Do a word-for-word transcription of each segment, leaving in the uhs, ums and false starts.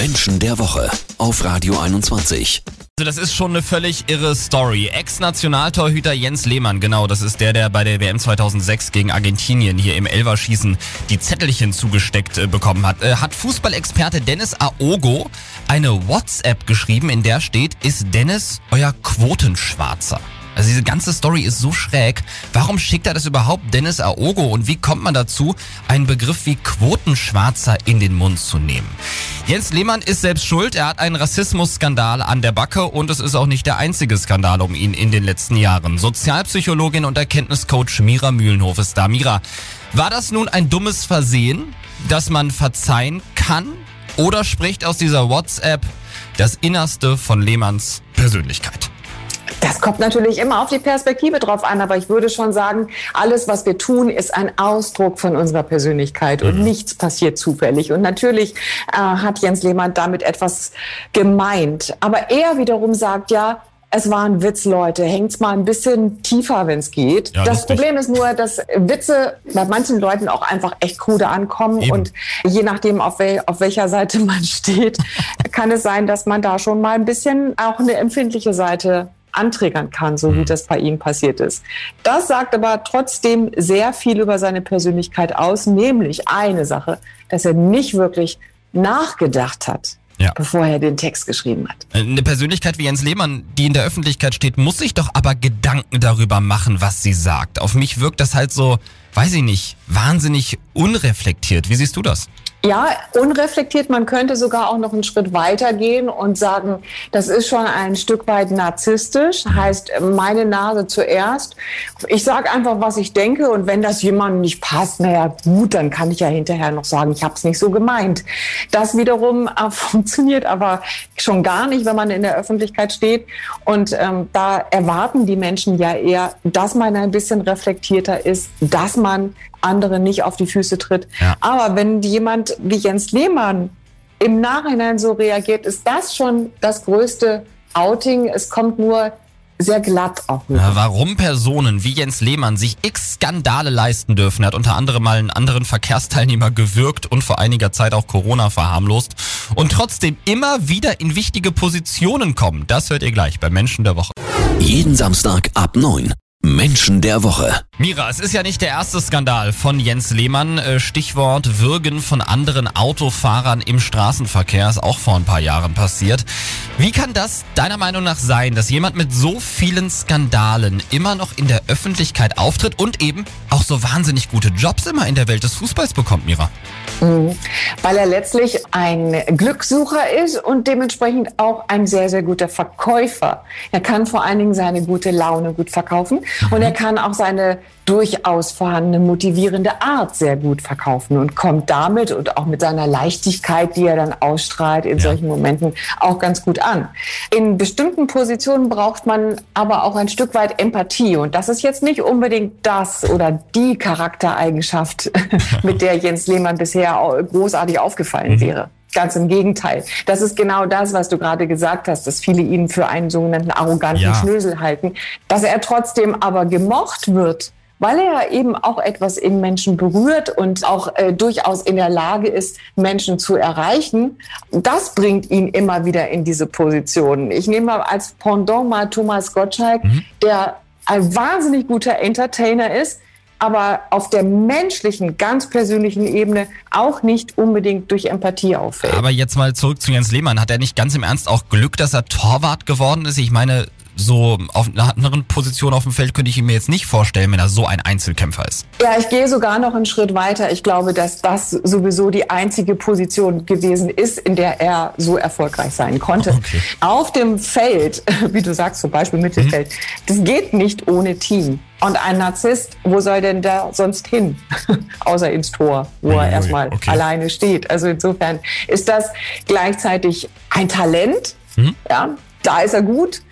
Menschen der Woche auf Radio einundzwanzig. Also das ist schon eine völlig irre Story. Ex-Nationaltorhüter Jens Lehmann, genau, das ist der, der bei der W M zweitausendsechs gegen Argentinien hier im Elferschießen die Zettelchen zugesteckt äh, bekommen hat. Äh, hat Fußballexperte Dennis Aogo eine WhatsApp geschrieben, in der steht, ist Dennis euer Quotenschwarzer? Also diese ganze Story ist so schräg. Warum schickt er das überhaupt Dennis Aogo und wie kommt man dazu, einen Begriff wie Quotenschwarzer in den Mund zu nehmen? Jens Lehmann ist selbst schuld. Er hat einen Rassismusskandal an der Backe und es ist auch nicht der einzige Skandal um ihn in den letzten Jahren. Sozialpsychologin und Erkenntniscoach Mira Mühlenhof ist da. Mira, war das nun ein dummes Versehen, das man verzeihen kann? Oder spricht aus dieser WhatsApp das Innerste von Lehmanns Persönlichkeit? Das kommt natürlich immer auf die Perspektive drauf an, aber ich würde schon sagen, alles, was wir tun, ist ein Ausdruck von unserer Persönlichkeit und mhm. nichts passiert zufällig. Und natürlich äh, hat Jens Lehmann damit etwas gemeint. Aber er wiederum sagt ja, es war ein Witz, Leute. Hängt's mal ein bisschen tiefer, wenn es geht. Ja, das lustig. Problem ist nur, dass Witze bei manchen Leuten auch einfach echt krude ankommen. Eben. Und je nachdem, auf, wel- auf welcher Seite man steht, kann es sein, dass man da schon mal ein bisschen auch eine empfindliche Seite anträgern kann, so wie das bei ihm passiert ist. Das sagt aber trotzdem sehr viel über seine Persönlichkeit aus, nämlich eine Sache, dass er nicht wirklich nachgedacht hat, ja. bevor er den Text geschrieben hat. Eine Persönlichkeit wie Jens Lehmann, die in der Öffentlichkeit steht, muss sich doch aber Gedanken darüber machen, was sie sagt. Auf mich wirkt das halt so, weiß ich nicht, wahnsinnig unreflektiert. Wie siehst du das? Ja, unreflektiert. Man könnte sogar auch noch einen Schritt weiter gehen und sagen, das ist schon ein Stück weit narzisstisch. Heißt, meine Nase zuerst. Ich sage einfach, was ich denke. Und wenn das jemandem nicht passt, naja gut, dann kann ich ja hinterher noch sagen, ich habe es nicht so gemeint. Das wiederum äh, funktioniert aber schon gar nicht, wenn man in der Öffentlichkeit steht. Und ähm, da erwarten die Menschen ja eher, dass man ein bisschen reflektierter ist, dass man andere nicht auf die Füße tritt. Ja. Aber wenn jemand wie Jens Lehmann im Nachhinein so reagiert, ist das schon das größte Outing. Es kommt nur sehr glatt auch rüber. Ja, warum Personen wie Jens Lehmann sich x Skandale leisten dürfen, er hat unter anderem mal einen anderen Verkehrsteilnehmer gewürgt und vor einiger Zeit auch Corona verharmlost und trotzdem immer wieder in wichtige Positionen kommen, das hört ihr gleich bei Menschen der Woche. Jeden Samstag ab neun. Menschen der Woche. Mira, es ist ja nicht der erste Skandal von Jens Lehmann. Stichwort Würgen von anderen Autofahrern im Straßenverkehr ist auch vor ein paar Jahren passiert. Wie kann das deiner Meinung nach sein, dass jemand mit so vielen Skandalen immer noch in der Öffentlichkeit auftritt und eben auch so wahnsinnig gute Jobs immer in der Welt des Fußballs bekommt, Mira? Mhm. Weil er letztlich ein Glückssucher ist und dementsprechend auch ein sehr, sehr guter Verkäufer. Er kann vor allen Dingen seine gute Laune gut verkaufen mhm. und er kann auch seine durchaus vorhandene motivierende Art sehr gut verkaufen und kommt damit und auch mit seiner Leichtigkeit, die er dann ausstrahlt in ja. solchen Momenten, auch ganz gut an. In bestimmten Positionen braucht man aber auch ein Stück weit Empathie und das ist jetzt nicht unbedingt das oder die Charaktereigenschaft, mit der Jens Lehmann bisher großartig aufgefallen mhm. wäre. Ganz im Gegenteil. Das ist genau das, was du gerade gesagt hast, dass viele ihn für einen sogenannten arroganten ja. Schnösel halten. Dass er trotzdem aber gemocht wird, weil er eben auch etwas in Menschen berührt und auch äh, durchaus in der Lage ist, Menschen zu erreichen, das bringt ihn immer wieder in diese Position. Ich nehme mal als Pendant mal Thomas Gottschalk, mhm. der ein wahnsinnig guter Entertainer ist, aber auf der menschlichen, ganz persönlichen Ebene auch nicht unbedingt durch Empathie auffällt. Aber jetzt mal zurück zu Jens Lehmann. Hat er nicht ganz im Ernst auch Glück, dass er Torwart geworden ist? Ich meine, so auf einer anderen Position auf dem Feld könnte ich ihn mir jetzt nicht vorstellen, wenn er so ein Einzelkämpfer ist. Ja, ich gehe sogar noch einen Schritt weiter. Ich glaube, dass das sowieso die einzige Position gewesen ist, in der er so erfolgreich sein konnte. Okay. Auf dem Feld, wie du sagst, zum Beispiel Mittelfeld, mhm. das geht nicht ohne Team. Und ein Narzisst, wo soll denn da sonst hin? Außer ins Tor, wo er erstmal okay. alleine steht. Also insofern ist das gleichzeitig ein Talent. Mhm. Ja, da ist er gut.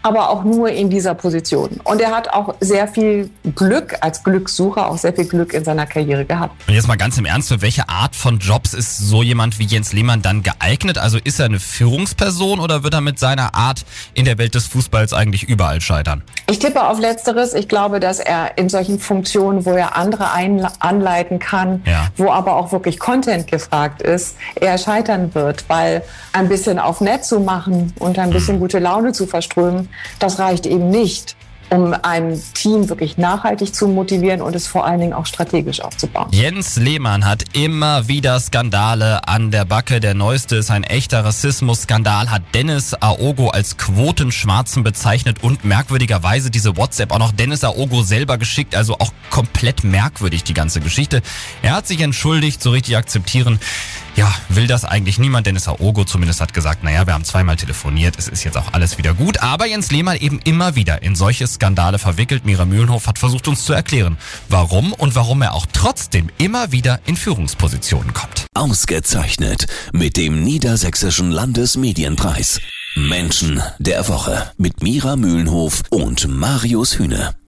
aber auch nur in dieser Position. Und er hat auch sehr viel Glück, als Glückssucher, auch sehr viel Glück in seiner Karriere gehabt. Und jetzt mal ganz im Ernst, für welche Art von Jobs ist so jemand wie Jens Lehmann dann geeignet? Also ist er eine Führungsperson oder wird er mit seiner Art in der Welt des Fußballs eigentlich überall scheitern? Ich tippe auf Letzteres. Ich glaube, dass er in solchen Funktionen, wo er andere anleiten kann, ja. wo aber auch wirklich Content gefragt ist, eher scheitern wird, weil ein bisschen auf nett zu machen und ein bisschen gute Laune zu verströmen, das reicht eben nicht, um ein Team wirklich nachhaltig zu motivieren und es vor allen Dingen auch strategisch aufzubauen. Jens Lehmann hat immer wieder Skandale an der Backe. Der neueste ist ein echter Rassismus-Skandal, hat Dennis Aogo als Quotenschwarzen bezeichnet und merkwürdigerweise diese WhatsApp auch noch Dennis Aogo selber geschickt. Also auch komplett merkwürdig, die ganze Geschichte. Er hat sich entschuldigt, so richtig akzeptieren. Ja, will das eigentlich niemand. Dennis Aogo zumindest hat gesagt, naja, wir haben zweimal telefoniert, es ist jetzt auch alles wieder gut. Aber Jens Lehmann eben immer wieder in solche Skandale verwickelt. Mira Mühlenhof hat versucht, uns zu erklären, warum und warum er auch trotzdem immer wieder in Führungspositionen kommt. Ausgezeichnet mit dem Niedersächsischen Landesmedienpreis. Menschen der Woche mit Mira Mühlenhof und Marius Hühne.